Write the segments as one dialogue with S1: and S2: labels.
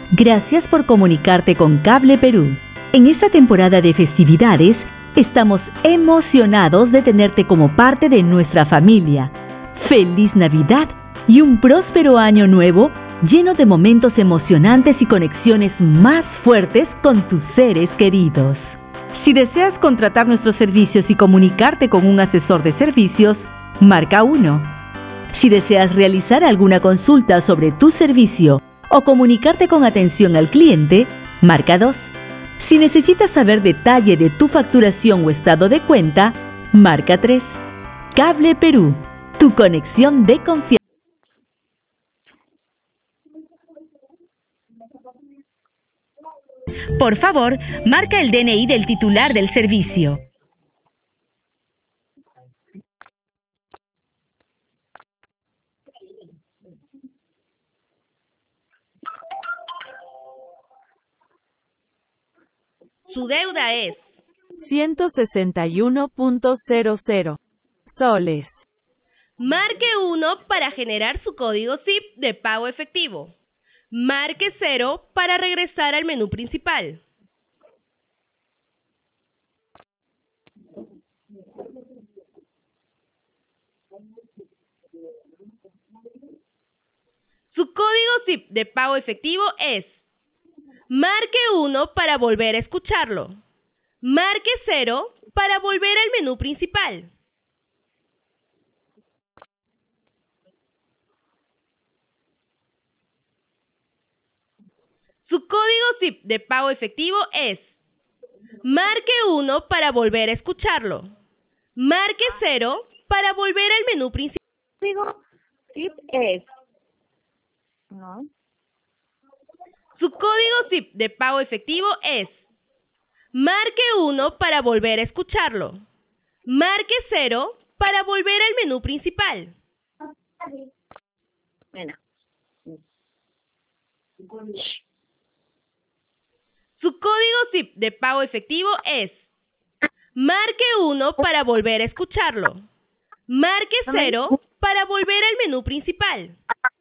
S1: Gracias por comunicarte con Cable Perú. En esta temporada de festividades, estamos emocionados de tenerte como parte de nuestra familia. ¡Feliz Navidad y un próspero año nuevo lleno de momentos emocionantes y conexiones más fuertes con tus seres queridos! Si deseas contratar nuestros servicios y comunicarte con un asesor de servicios, marca 1. Si deseas realizar alguna consulta sobre tu servicio o comunicarte con atención al cliente, marca 2. Si necesitas saber detalle de tu facturación o estado de cuenta, marca 3. Cable Perú, tu conexión de confianza. Por favor, marca el DNI del titular del servicio.
S2: Su deuda es
S3: 161.00 soles.
S2: Marque 1 para generar su código SIP de pago efectivo. Marque 0 para regresar al menú principal. Su código SIP de pago efectivo es. Marque 1 para volver a escucharlo. Marque 0 para volver al menú principal. Su código SIP de pago efectivo es. Marque 1 para volver a escucharlo. Marque 0 para volver al menú principal.
S4: Código SIP es. ¿No?
S2: Su código SIP de pago efectivo es. Marque 1 para volver a escucharlo. Marque 0 para volver al menú principal.
S4: Bueno.
S2: Su código SIP de pago efectivo es. Marque 1 para volver a escucharlo. Marque 0 para volver al menú principal.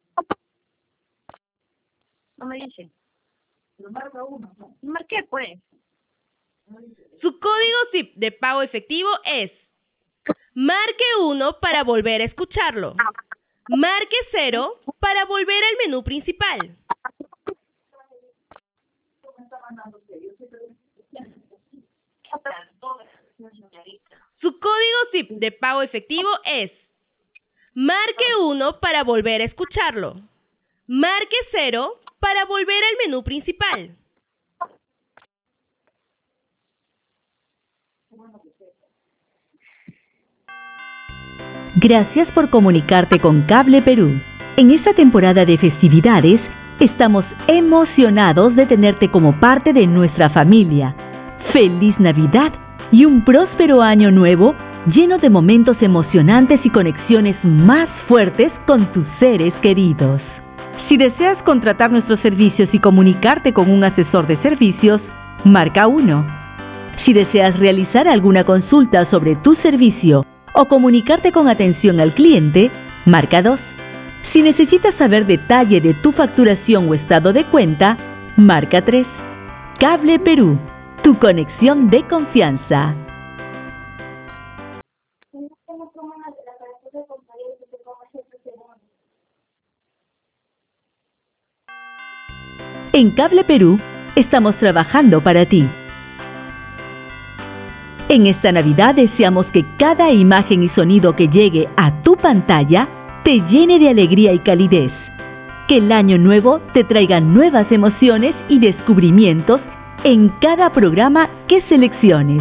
S4: No me dice. Lo marca 1. Marqué, pues.
S2: Su código SIP de pago efectivo es. Marque 1 para volver a escucharlo. Marque 0 para volver al menú principal. Su código SIP de pago efectivo es. Marque 1 para volver a escucharlo. Marque 0 para volver al menú principal.
S1: Gracias por comunicarte con Cable Perú. En esta temporada de festividades, estamos emocionados de tenerte como parte de nuestra familia. ¡Feliz Navidad y un próspero año nuevo lleno de momentos emocionantes y conexiones más fuertes con tus seres queridos! Si deseas contratar nuestros servicios y comunicarte con un asesor de servicios, marca 1. Si deseas realizar alguna consulta sobre tu servicio o comunicarte con atención al cliente, marca 2. Si necesitas saber detalle de tu facturación o estado de cuenta, marca 3. Cable Perú, tu conexión de confianza. En Cable Perú, estamos trabajando para ti. En esta Navidad deseamos que cada imagen y sonido que llegue a tu pantalla te llene de alegría y calidez. Que el año nuevo te traiga nuevas emociones y descubrimientos en cada programa que selecciones.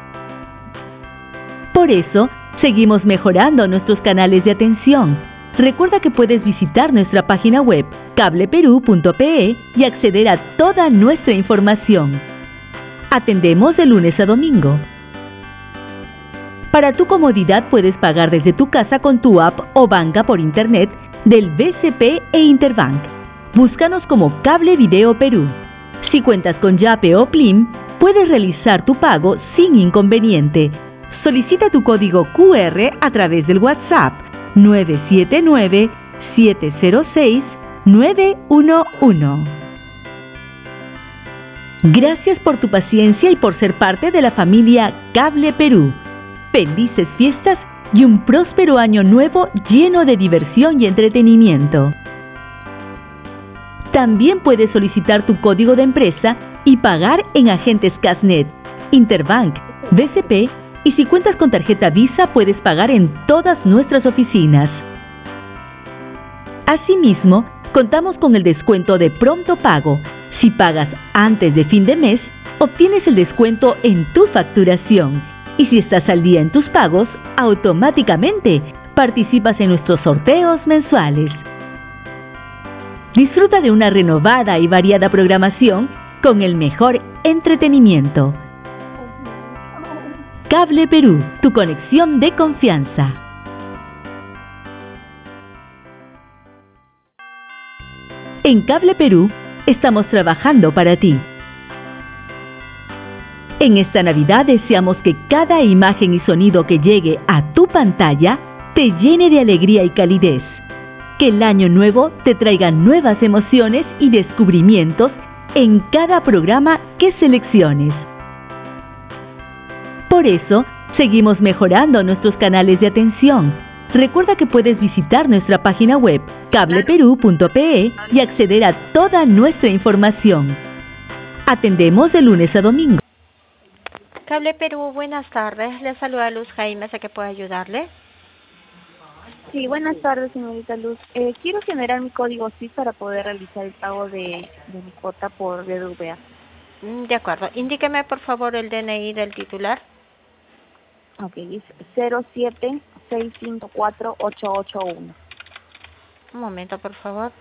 S1: Por eso, seguimos mejorando nuestros canales de atención. Recuerda que puedes visitar nuestra página web cableperú.pe y acceder a toda nuestra información. Atendemos de lunes a domingo. Para tu comodidad puedes pagar desde tu casa con tu app o banca por internet del BCP e Interbank. Búscanos como Cable Video Perú. Si cuentas con Yape o Plim, puedes realizar tu pago sin inconveniente. Solicita tu código QR a través del WhatsApp 979-706-911. Gracias por tu paciencia y por ser parte de la familia Cable Perú. Felices fiestas y un próspero año nuevo lleno de diversión y entretenimiento. También puedes solicitar tu código de empresa y pagar en agentes Casnet, Interbank, BCP, y si cuentas con tarjeta Visa puedes pagar en todas nuestras oficinas. Asimismo, contamos con el descuento de pronto pago. Si pagas antes de fin de mes, obtienes el descuento en tu facturación. Y si estás al día en tus pagos, automáticamente participas en nuestros sorteos mensuales. Disfruta de una renovada y variada programación con el mejor entretenimiento. Cable Perú, tu conexión de confianza. En Cable Perú, estamos trabajando para ti. En esta Navidad deseamos que cada imagen y sonido que llegue a tu pantalla te llene de alegría y calidez. Que el año nuevo te traiga nuevas emociones y descubrimientos en cada programa que selecciones. Por eso, seguimos mejorando nuestros canales de atención. Recuerda que puedes visitar nuestra página web cableperú.pe y acceder a toda nuestra información. Atendemos de lunes a domingo.
S5: Cable Perú, buenas tardes. Le saluda Luz Jaime, ¿a qué puedo ayudarle?
S4: Sí, buenas tardes, señorita Luz. Quiero generar mi código SIF para poder realizar el pago de mi cuota por BBVA.
S5: De acuerdo. Indíqueme, por favor, el DNI del titular.
S4: Ok, es 076548881.
S5: Un momento, por favor.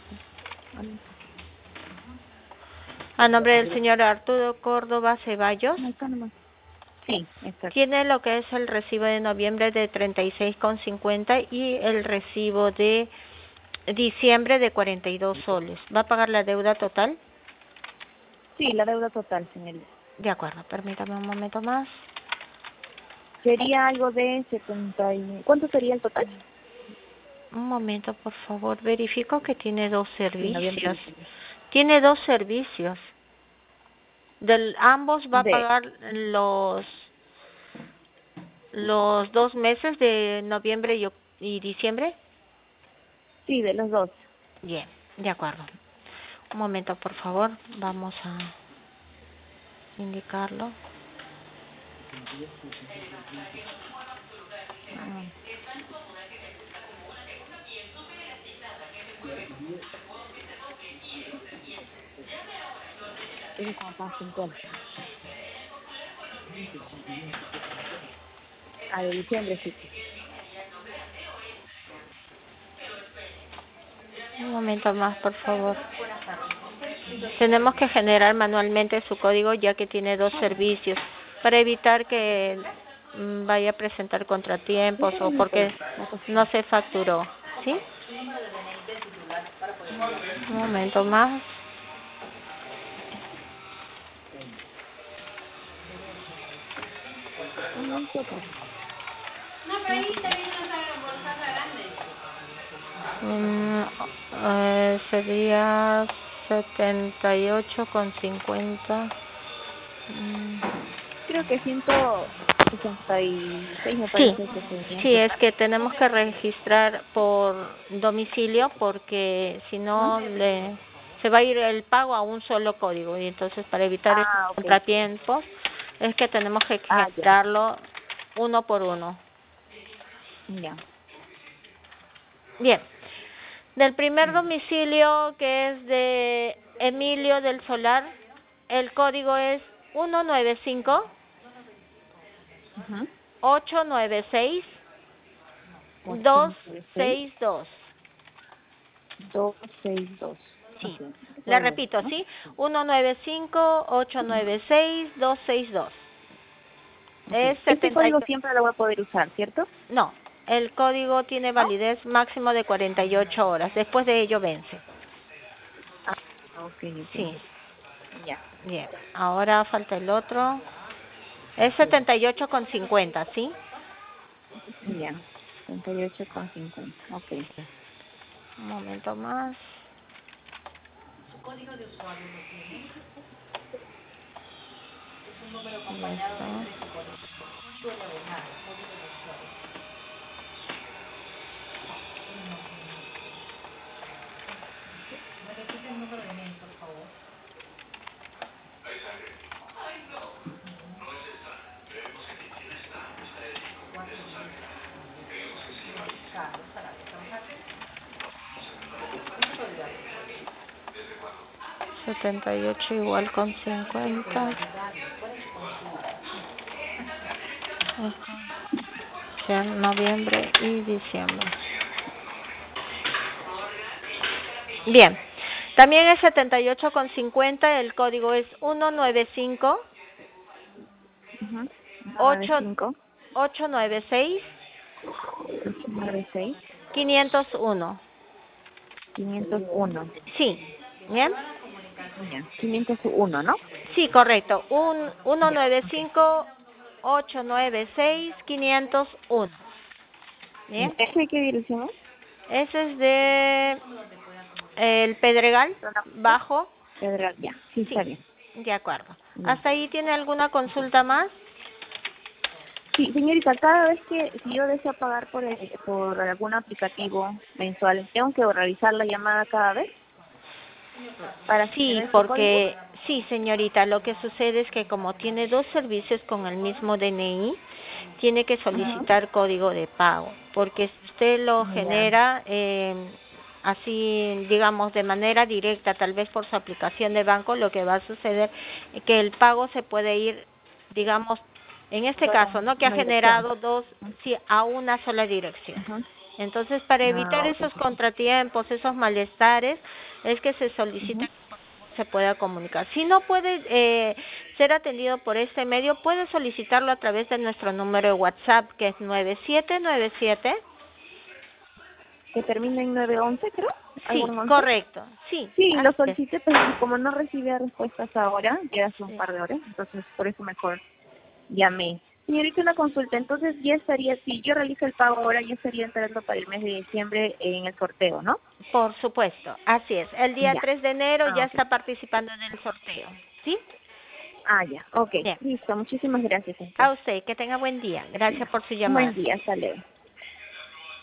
S5: A nombre del señor Arturo Córdoba Ceballos.
S4: Sí, exacto.
S5: Tiene lo que es el recibo de noviembre de 36,50 y el recibo de diciembre de 42 soles. ¿Va a pagar la deuda total?
S4: Sí, la deuda total, señorita.
S5: De acuerdo, permítame un momento más.
S4: Sería algo de 70 y... ¿Cuánto sería el total?
S5: Un momento, por favor. Verifico que tiene dos servicios.
S4: Sí,
S5: Tiene dos servicios. Ambos va a pagar los 2 meses de noviembre y diciembre.
S4: Sí, de los dos.
S5: Bien, de acuerdo. Un momento, por favor. Vamos a indicarlo.
S4: De diciembre, sí.
S5: Un momento más, por favor. Tenemos que generar manualmente su código ya que tiene dos servicios para evitar que vaya a presentar contratiempos o porque no se facturó, ¿sí? Un momento más. Sería 78,50.
S4: Creo que 166 me parece que sería.
S5: Sí, es que tenemos que registrar por domicilio porque si no se va a ir el pago a un solo código y entonces para evitar estos contratiempos es que tenemos que generarlo uno por uno.
S4: Ya.
S5: Bien. Del primer domicilio, que es de Emilio del Solar, el código es 195 896 262.
S4: 262.
S5: Sí. Le repito, ¿sí? 195 896 262.
S4: Este código siempre lo voy a poder usar, ¿cierto?
S5: No. El código tiene validez máximo de 48 horas. Después de ello vence. Sí.
S4: Ya.
S5: Bien. Ahora falta el otro. Es 78,50, ¿sí?
S4: Ya. 78,50. Ok.
S5: Un momento más. $78 igual con 50. Sea noviembre y diciembre. Bien. También es 78,50, el código es 195 896 501.
S4: 501.
S5: Sí, ¿bien?
S4: Bien, 501, ¿no?
S5: Sí, correcto. 195 896 501. ¿Bien?
S4: ¿Ese qué dirección es?
S5: Ese es de el Pedregal, bajo.
S4: Pedregal, ya. Sí, está bien.
S5: De acuerdo. ¿Hasta ahí tiene alguna consulta más?
S4: Sí, señorita, cada vez si yo deseo pagar por algún aplicativo mensual, ¿tengo que realizar la llamada cada vez?
S5: Sí, porque sí, señorita, lo que sucede es que como tiene dos servicios con el mismo DNI, tiene que solicitar código de pago, porque si usted lo genera así, digamos, de manera directa, tal vez por su aplicación de banco, lo que va a suceder es que el pago se puede ir, digamos, en este caso, ¿no? Que ha generado dos, sí, a una sola dirección. Entonces, para evitar esos contratiempos, esos malestares, es que se solicita que se pueda comunicar. Si no puede ser atendido por este medio, puede solicitarlo a través de nuestro número de WhatsApp, que es 9797.
S4: Que termina en 911, creo.
S5: Sí, correcto. Sí,
S4: lo solicité, pero como no recibí respuestas ahora, ya hace un par de horas, entonces por eso mejor llamé. Señorita, una consulta, entonces ya estaría, si yo realizo el pago ahora, ya estaría entrando para el mes de diciembre en el sorteo, ¿no?
S5: Por supuesto, así es. El día 3 de enero ya está participando en el sorteo, ¿sí?
S4: Ya, ok. Bien. Listo, muchísimas gracias. Entonces.
S5: A usted, que tenga buen día. Gracias por su llamada.
S4: Buen día, hasta luego.